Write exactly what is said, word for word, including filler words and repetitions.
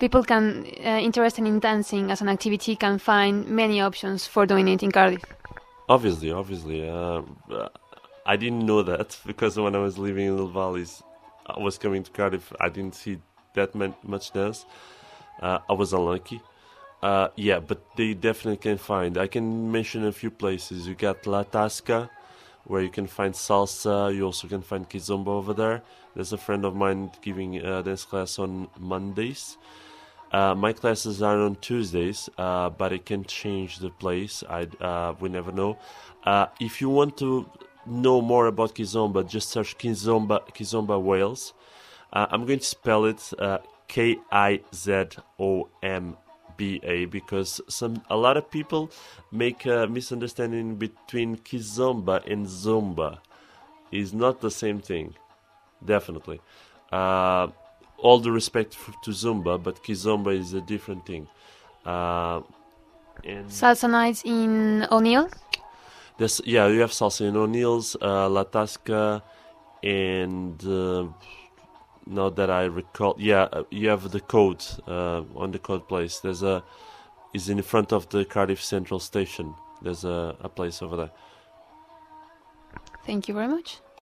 People can uh, interested in dancing as an activity can find many options for doing it in Cardiff. Obviously, obviously. Uh, I didn't know that because when I was living in the Valleys, I was coming to Cardiff. I didn't see that man- much dance. Uh, I was unlucky. Uh, yeah, but they definitely can find. I can mention a few places. You got La Tasca, where you can find salsa. You also can find kizomba over there. There's a friend of mine giving a dance class on Mondays. Uh, my classes are on Tuesdays, uh, but I can change the place. I uh, we never know. Uh, if you want to know more about kizomba, just search kizomba kizomba Wales. Uh, I'm going to spell it uh, K I Z O M B A because some a lot of people make a misunderstanding between kizomba and zumba. It's not the same thing, definitely. Uh, all the respect f- to zumba, but kizomba is a different thing. Uh, and Salsa nights in O'Neill? there's, yeah, you have salsa in O'Neill's, uh, La Tasca, and uh, now that I recall, yeah, uh, you have the code uh, on the code place. There's a is in front of the Cardiff Central Station. There's a, a place over there. Thank you very much.